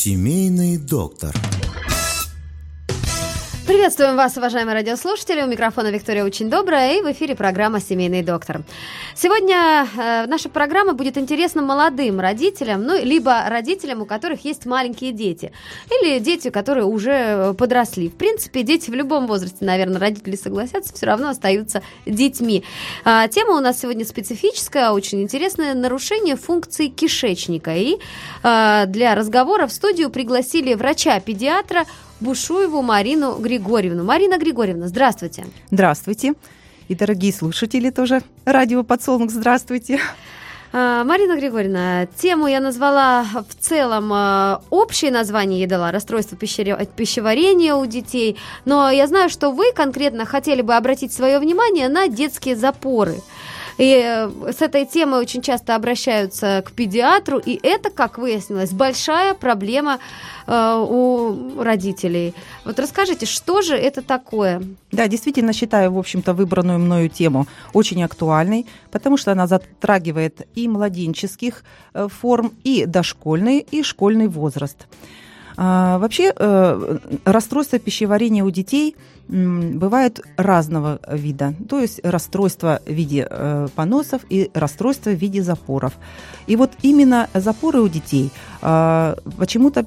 Семейный доктор. Приветствуем вас, уважаемые радиослушатели. У микрофона Виктория Очень Добрая, и в эфире программа «Семейный доктор». Сегодня наша программа будет интересна молодым родителям, либо родителям, у которых есть маленькие дети, или дети, которые уже подросли. В принципе, дети в любом возрасте, наверное, родители согласятся, все равно остаются детьми. Тема у нас сегодня специфическая, очень интересная: нарушение функции кишечника. И для разговора в студию пригласили врача-педиатра Бушуеву Марину Григорьевну. Марина Григорьевна, здравствуйте. Здравствуйте. И дорогие слушатели тоже. Радио «Подсолнух», здравствуйте. Марина Григорьевна, тему я назвала в целом, общее название ей дала: расстройство пищеварения у детей. Но я знаю, что вы конкретно хотели бы обратить свое внимание на детские запоры. И с этой темой очень часто обращаются к педиатру, и это, как выяснилось, большая проблема у родителей. Вот расскажите, что же это такое? Да, действительно считаю, в общем-то, выбранную мною тему очень актуальной, потому что она затрагивает и младенческих форм, и дошкольный, и школьный возраст. Вообще, расстройство пищеварения у детей бывает разного вида. То есть расстройство в виде поносов и расстройство в виде запоров. И вот именно запоры у детей почему-то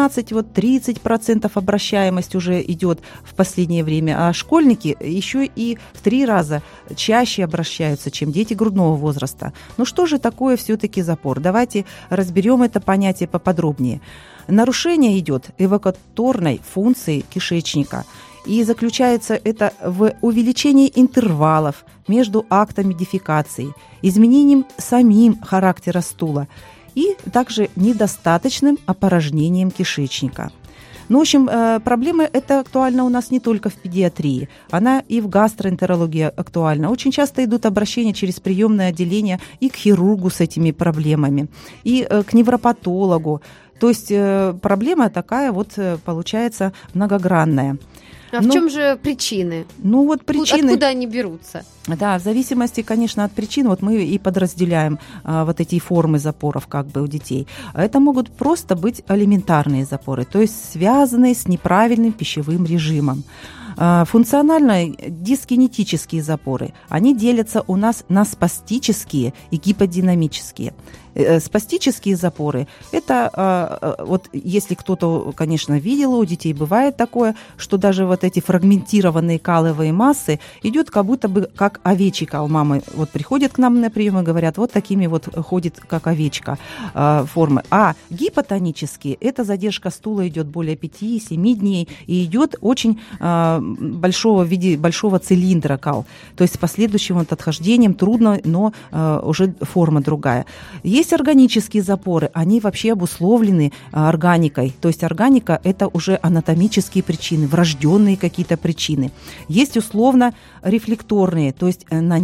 15-30% обращаемость уже идет в последнее время, а школьники еще и в 3 раза чаще обращаются, чем дети грудного возраста. Ну что же такое все-таки запор? Давайте разберем это понятие поподробнее. Нарушение идет эвакуаторной функции кишечника, и заключается это в увеличении интервалов между актами дефекации, изменением самим характера стула и также недостаточным опорожнением кишечника. Ну, в общем, проблема эта актуальна у нас не только в педиатрии, она и в гастроэнтерологии актуальна. Очень часто идут обращения через приемное отделение и к хирургу с этими проблемами, и к невропатологу. То есть проблема такая вот получается многогранная. А в чем же причины? Ну вот причины. Откуда они берутся? Да, в зависимости, конечно, от причин, вот мы и подразделяем вот эти формы запоров как бы у детей. Это могут просто быть алиментарные запоры, то есть связанные с неправильным пищевым режимом. Функционально дискинетические запоры, они делятся у нас на спастические и гиподинамические. Спастические запоры – это, вот если кто-то, конечно, видел, у детей бывает такое, что даже вот эти фрагментированные каловые массы идет как будто бы как овечка у мамы. Вот приходят к нам на прием и говорят, вот такими вот ходит, как овечка, формы. А гипотонические – это задержка стула идет более 5-7 дней и идет очень большого в виде большого цилиндра кал. То есть с последующим вот отхождением трудно, но уже форма другая. Есть органические запоры, они вообще обусловлены органикой. То есть органика – это уже анатомические причины, врожденные какие-то причины. Есть условно рефлекторные, то есть на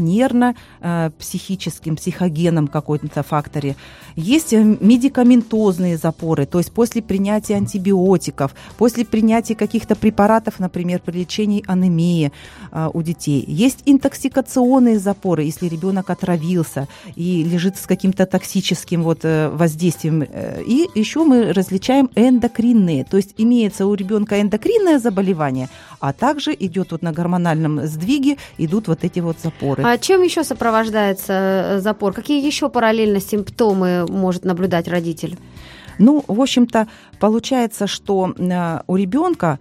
нервно-психическом, психогенном каком-то факторе. Есть медикаментозные запоры, то есть после принятия антибиотиков, после принятия каких-то препаратов, например, при лечении анемии у детей. Есть интоксикационные запоры, если ребенок отравился и лежит с каким-то токсическим воздействием. И еще мы различаем эндокринные, то есть имеется у ребенка эндокринное заболевание, а также идет вот на гормональном сдвиге идут вот эти вот запоры. А чем еще сопровождается запор? Какие еще параллельно симптомы может наблюдать родитель? Ну, в общем-то, получается, что у ребенка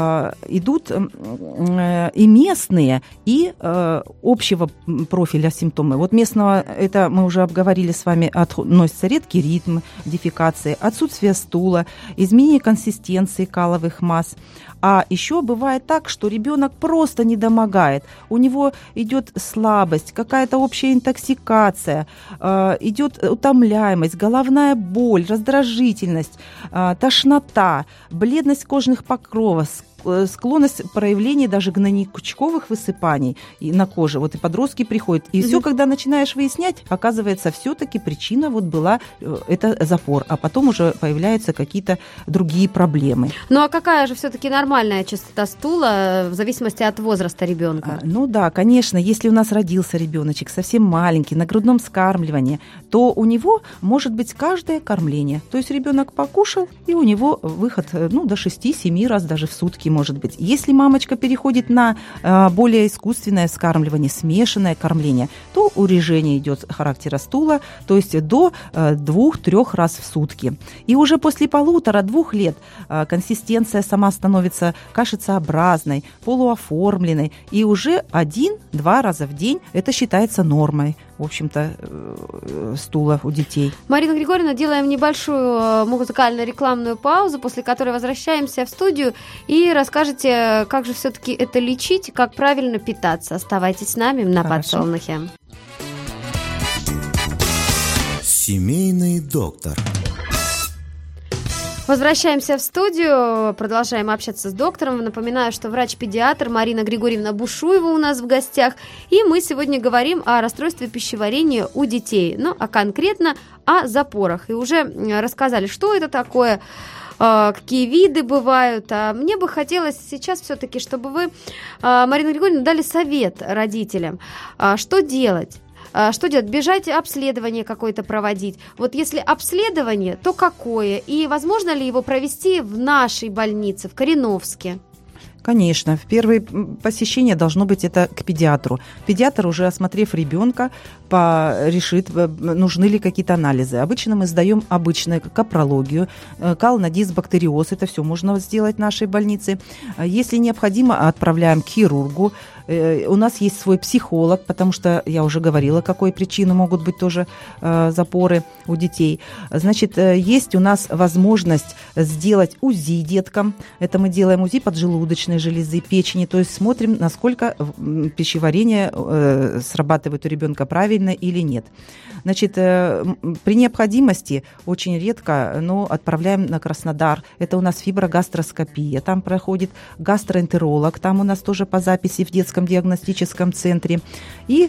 идут и местные, и общего профиля симптомы. Вот местного, это мы уже обговорили с вами, относится редкий ритм дефекации, отсутствие стула, изменение консистенции каловых масс. А еще бывает так, что ребенок просто недомогает, у него идет слабость, какая-то общая интоксикация, идет утомляемость, головная боль, раздражительность, тошнота, бледность кожных покровов, склонность проявления даже гнойничковых высыпаний на коже. Вот и подростки приходят. И все, когда начинаешь выяснять, оказывается, все-таки причина вот была это запор, а потом уже появляются какие-то другие проблемы. Ну а какая же все-таки нормальная частота стула в зависимости от возраста ребенка? Ну да, конечно, если у нас родился ребеночек совсем маленький, на грудном вскармливании, то у него может быть каждое кормление. То есть ребенок покушал, и у него выход до 6-7 раз даже в сутки может быть. Если мамочка переходит на более искусственное вскармливание, смешанное кормление, то урежение идет характера стула, то есть до 2-3 раз в сутки. И уже после 1,5-2 лет консистенция сама становится кашицеобразной, полуоформленной, и уже 1-2 раза в день это считается нормой, в общем-то, стула у детей. Марина Григорьевна, делаем небольшую музыкально-рекламную паузу, после которой возвращаемся в студию и расскажете, как же все-таки это лечить, как правильно питаться. Оставайтесь с нами на Подсолнухе. Семейный доктор. Возвращаемся в студию, продолжаем общаться с доктором. Напоминаю, что врач-педиатр Марина Григорьевна Бушуева у нас в гостях. И мы сегодня говорим о расстройстве пищеварения у детей, а конкретно о запорах. И уже рассказали, что это такое, какие виды бывают. А мне бы хотелось сейчас все-таки, чтобы вы, Марина Григорьевна, дали совет родителям, что делать. Что делать? Бежать обследование какое-то проводить. Вот если обследование, то какое? И возможно ли его провести в нашей больнице, в Кореновске? Конечно, в первое посещение должно быть это к педиатру. Педиатр, уже осмотрев ребенка, решит, нужны ли какие-то анализы. Обычно мы сдаем капрологию, кал-надисбактериоз, это все можно сделать в нашей больнице. Если необходимо, отправляем к хирургу. У нас есть свой психолог, потому что я уже говорила, какой причины могут быть тоже запоры у детей. Значит, есть у нас возможность сделать УЗИ деткам. Это мы делаем УЗИ поджелудочной железы, печени, то есть смотрим, насколько пищеварение срабатывает у ребенка правильно или нет. Значит, при необходимости, очень редко, но отправляем на Краснодар. Это у нас фиброгастроскопия, там проходит гастроэнтеролог, там у нас тоже по записи в детском диагностическом центре. И,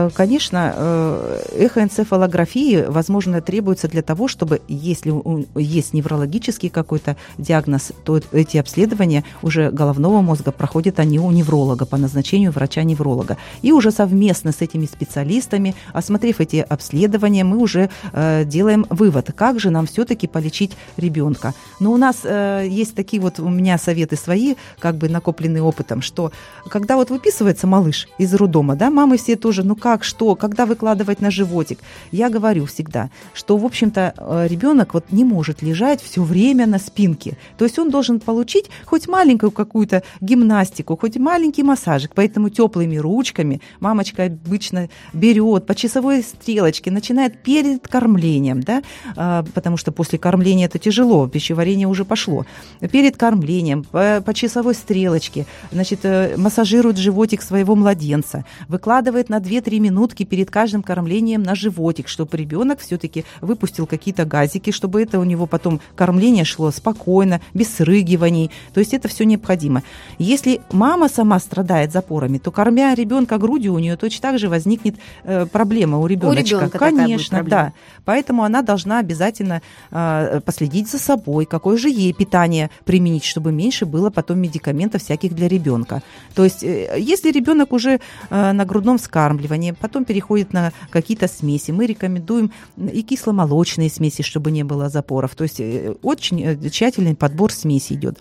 конечно, эхоэнцефалографии, возможно, требуется для того, чтобы, если есть неврологический какой-то диагноз, то эти обследования уже головного мозга проходят они у невролога по назначению врача-невролога. И уже совместно с этими специалистами, осмотрев эти обследования, мы уже делаем вывод, как же нам все-таки полечить ребенка. Но у нас есть такие вот у меня советы свои, как бы накопленные опытом, что когда вот выписывается малыш из роддома, да, мамы все тоже, когда выкладывать на животик, я говорю всегда, что, в общем-то, ребенок вот не может лежать все время на спинке. То есть он должен получить хоть маленькую какую-то гимнастику, хоть маленький массажик, поэтому теплыми ручками мамочка обычно берет по часовой стрелочке, начинает перед кормлением, да, потому что после кормления это тяжело, пищеварение уже пошло. Перед кормлением по часовой стрелочке, значит, массажирует животик своего младенца, выкладывает на 2-3 минутки перед каждым кормлением на животик, чтобы ребенок все-таки выпустил какие-то газики, чтобы это у него потом кормление шло спокойно, без срыгиваний. То есть это все необходимо. Если мама сама страдает запорами, то, кормя ребенка грудью, у нее точно так же возникнет проблема у ребеночка. Конечно, да. Поэтому она должна обязательно последить за собой, какое же ей питание применить, чтобы меньше было потом медикаментов всяких для ребенка. То есть, если ребенок уже на грудном вскармливании, потом переходит на какие-то смеси, мы рекомендуем и кисломолочные смеси, чтобы не было запоров. То есть, очень тщательный подбор смеси идет.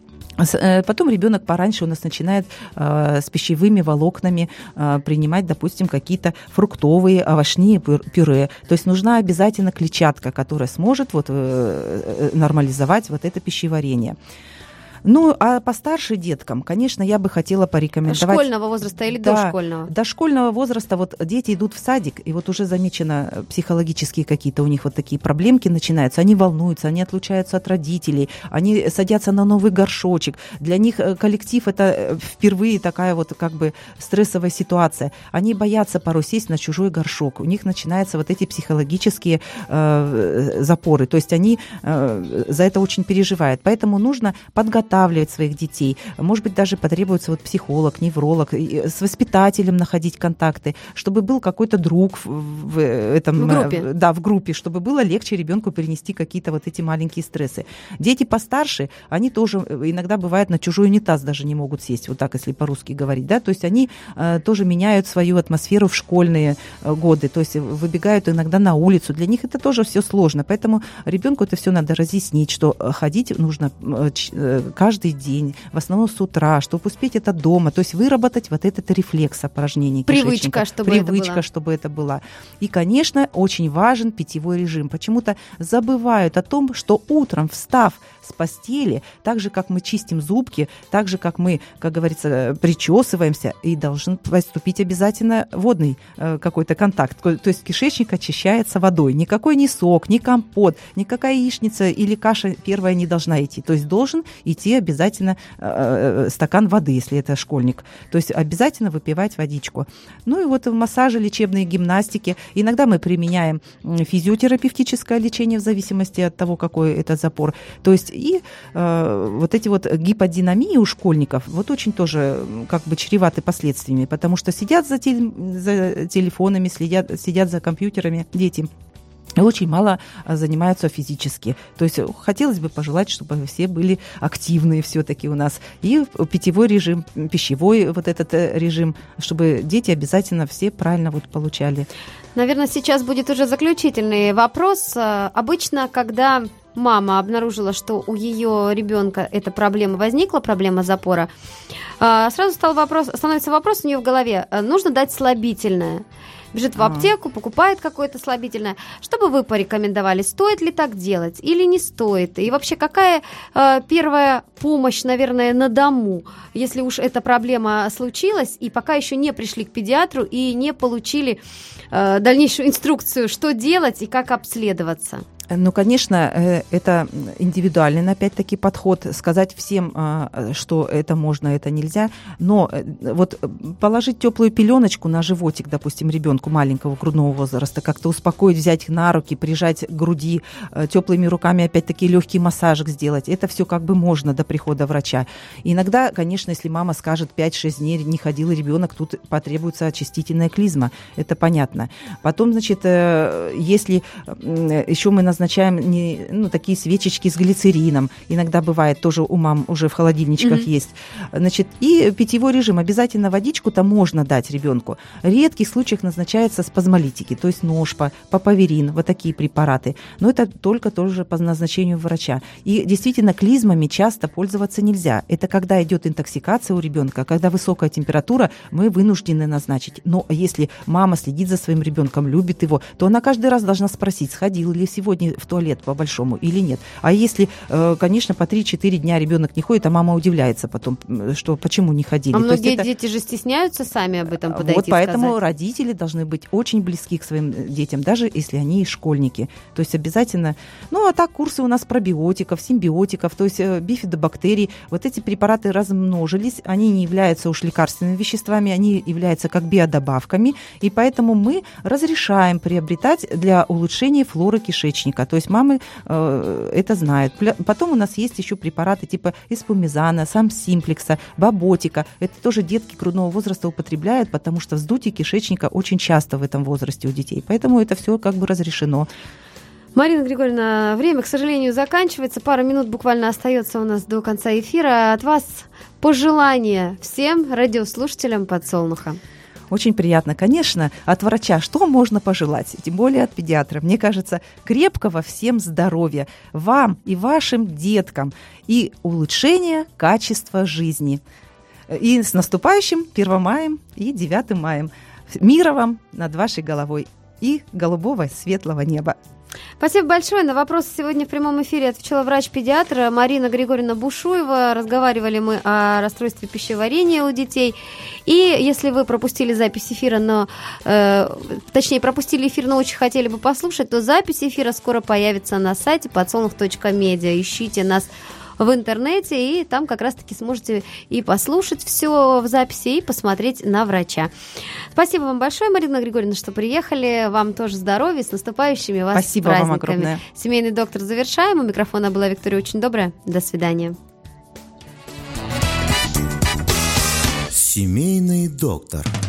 Потом ребенок пораньше у нас начинает с пищевыми волокнами принимать, допустим, какие-то фруктовые, овощные пюре. То есть нужна обязательно клетчатка, которая сможет нормализовать это пищеварение. Ну, а постарше деткам, конечно, я бы хотела порекомендовать... Школьного возраста или дошкольного? Дошкольного возраста. Вот дети идут в садик, и вот уже замечено психологические какие-то у них вот такие проблемки начинаются. Они волнуются, они отлучаются от родителей, они садятся на новый горшочек. Для них коллектив – это впервые такая вот как бы стрессовая ситуация. Они боятся порой сесть на чужой горшок. У них начинаются вот эти психологические запоры. То есть они за это очень переживают. Поэтому нужно подготовить подготавливать своих детей. Может быть, даже потребуется психолог, невролог, с воспитателем находить контакты, чтобы был какой-то друг в группе. Да, в группе, чтобы было легче ребенку перенести какие-то эти маленькие стрессы. Дети постарше, они тоже иногда бывает на чужой унитаз даже не могут сесть, вот так, если по-русски говорить, да, то есть они тоже меняют свою атмосферу в школьные годы, то есть выбегают иногда на улицу, для них это тоже все сложно, поэтому ребенку это все надо разъяснить, что ходить нужно каждый день, в основном с утра, чтобы успеть это дома, то есть выработать этот рефлекс упражнений кишечника. Привычка, чтобы это была. И, конечно, очень важен питьевой режим. Почему-то забывают о том, что утром, встав с постели, так же, как мы чистим зубки, так же, как мы, как говорится, причесываемся, и должен поступить обязательно водный какой-то контакт. То есть кишечник очищается водой. Никакой ни сок, ни компот, никакая яичница или каша первая не должна идти. То есть должен идти обязательно стакан воды, если это школьник. То есть обязательно выпивать водичку. Ну и в массаже, лечебные гимнастики. Иногда мы применяем физиотерапевтическое лечение в зависимости от того, какой это запор. То есть и эти гиподинамии у школьников очень тоже чреваты последствиями, потому что сидят за телефонами, сидят за компьютерами дети. Очень мало занимаются физически. То есть хотелось бы пожелать, чтобы все были активные все-таки у нас. И питьевой режим, пищевой этот режим, чтобы дети обязательно все правильно получали. Наверное, сейчас будет уже заключительный вопрос. Обычно, когда мама обнаружила, что у ее ребенка эта проблема возникла, проблема запора, сразу становится вопрос у нее в голове, нужно дать слабительное. Бежит в аптеку, покупает какое-то слабительное. Что бы вы порекомендовали? Стоит ли так делать или не стоит? И вообще, какая первая помощь, наверное, на дому, если уж эта проблема случилась, и пока еще не пришли к педиатру и не получили дальнейшую инструкцию, что делать и как обследоваться? Ну, конечно, это индивидуальный, опять-таки, подход. Сказать всем, что это можно, это нельзя. Но положить теплую пеленочку на животик, допустим, ребенку маленького грудного возраста, как-то успокоить, взять на руки, прижать к груди, теплыми руками, опять-таки, легкий массажик сделать. Это все можно до прихода врача. И иногда, конечно, если мама скажет 5-6 дней не ходил ребенок, тут потребуется очистительная клизма. Это понятно. Потом, если еще мы назначаем такие свечечки с глицерином. Иногда бывает, тоже у мам уже в холодильничках есть. И питьевой режим. Обязательно водичку-то можно дать ребенку. В редких случаях назначаются спазмолитики, то есть ножпа, папаверин, такие препараты. Но это только тоже по назначению врача. И действительно, клизмами часто пользоваться нельзя. Это когда идет интоксикация у ребенка, когда высокая температура, мы вынуждены назначить. Но если мама следит за своим ребенком, любит его, то она каждый раз должна спросить, сходил ли сегодня в туалет по-большому или нет. А если, конечно, по 3-4 дня ребенок не ходит, а мама удивляется потом, что почему не ходили. А многие дети же стесняются сами об этом подойти и поэтому сказать. Родители должны быть очень близки к своим детям, даже если они и школьники. То есть обязательно... а так курсы у нас пробиотиков, симбиотиков, то есть бифидобактерий. Эти препараты размножились, они не являются уж лекарственными веществами, они являются как биодобавками, и поэтому мы разрешаем приобретать для улучшения флоры кишечника. То есть мамы это знают. Потом у нас есть еще препараты типа эспумизана, самсимплекса, баботика. Это тоже детки грудного возраста употребляют, потому что вздутие кишечника очень часто в этом возрасте у детей. Поэтому это все разрешено. Марина Григорьевна, время, к сожалению, заканчивается. Пара минут буквально остается у нас до конца эфира. От вас пожелания всем радиослушателям «Подсолнуха». Очень приятно. Конечно, от врача что можно пожелать? Тем более от педиатра. Мне кажется, крепкого всем здоровья. Вам и вашим деткам. И улучшения качества жизни. И с наступающим 1 маем и 9 маем. Мира вам над вашей головой. И голубого светлого неба. Спасибо большое. На вопросы сегодня в прямом эфире отвечала врач-педиатр Марина Григорьевна Бушуева. Разговаривали мы о расстройстве пищеварения у детей. И если вы пропустили запись эфира, точнее, пропустили эфир, но очень хотели бы послушать, то запись эфира скоро появится на сайте подсолнух.медиа. Ищите нас в интернете, и там как раз-таки сможете и послушать все в записи, и посмотреть на врача. Спасибо вам большое, Марина Григорьевна, что приехали. Вам тоже здоровья, с наступающими вас Спасибо праздниками. Вам огромное. Семейный доктор завершаем. У микрофона была Виктория Очень Добрая. До свидания. Семейный доктор.